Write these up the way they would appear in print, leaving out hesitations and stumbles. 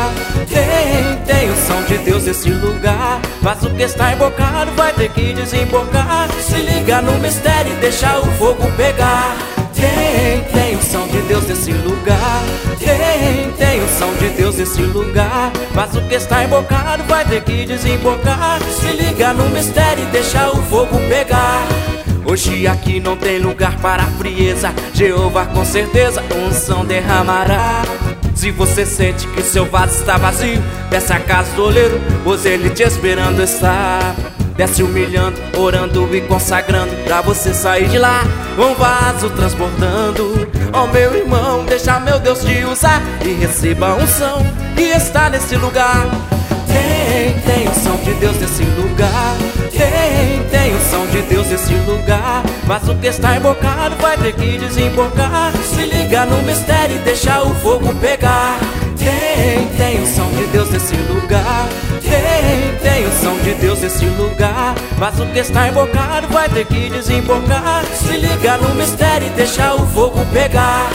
lugar. Tem unção de Deus nesse lugar. Mas o que está embocado vai ter que desembocar. Se liga no mistério e deixa o fogo pegar. Tem unção de Deus nesse lugar. Tem unção de Deus nesse lugar. Mas o que está embocado vai ter que desembocar. Se liga no mistério e deixa o fogo pegar. Hoje aqui não tem lugar para frieza. Jeová com certeza unção derramará. Se você sente que seu vaso está vazio, peça a casa do oleiro, pois ele te esperando está. Desce humilhando, orando e consagrando, pra você sair de lá um vaso transbordando. Ó meu irmão, deixa meu Deus te usar e receba a unção que está nesse lugar. Tem unção de Deus nesse lugar. Tem unção de Deus nesse lugar. Mas o que está embocado vai ter que desembocar. Se liga no mistério e deixa o fogo pegar. Tem unção de Deus nesse lugar. Tem unção de Deus nesse lugar. Mas o que está embocado vai ter que desembocar. Se liga no mistério e deixa o fogo pegar.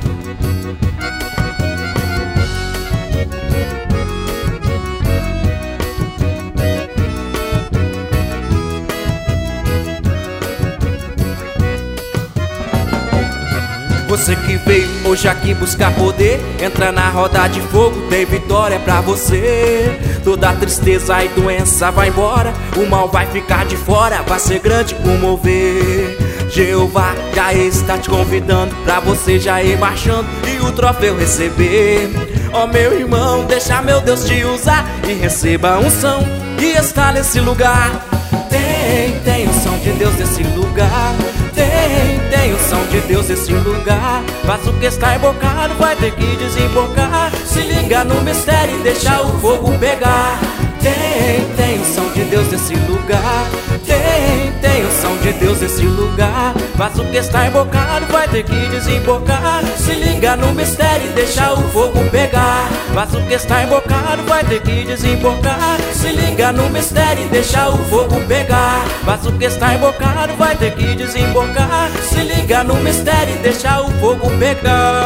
Você que veio hoje aqui buscar poder, entra na roda de fogo, tem vitória pra você. Toda tristeza e doença vai embora, o mal vai ficar de fora, vai ser grande o mover. Jeová já está te convidando pra você já ir marchando e o troféu receber. Ó meu irmão, deixa meu Deus te usar e receba a unção que está nesse lugar. Tem unção de Deus nesse lugar. Tem unção de Deus nesse lugar. Mas o que está embocado vai ter que desembocar. Se liga no mistério e deixa o fogo pegar. Tem unção de Deus nesse lugar. Tem unção de Deus nesse lugar. Mas o que está embocado vai ter que desembocar. Se liga no mistério e deixa o fogo pegar. Mas o que está embocado vai ter que desembocar. Se liga no mistério e deixa o fogo pegar. Mas o que está embocado vai ter que desembocar. Se liga no mistério e deixa o fogo pegar.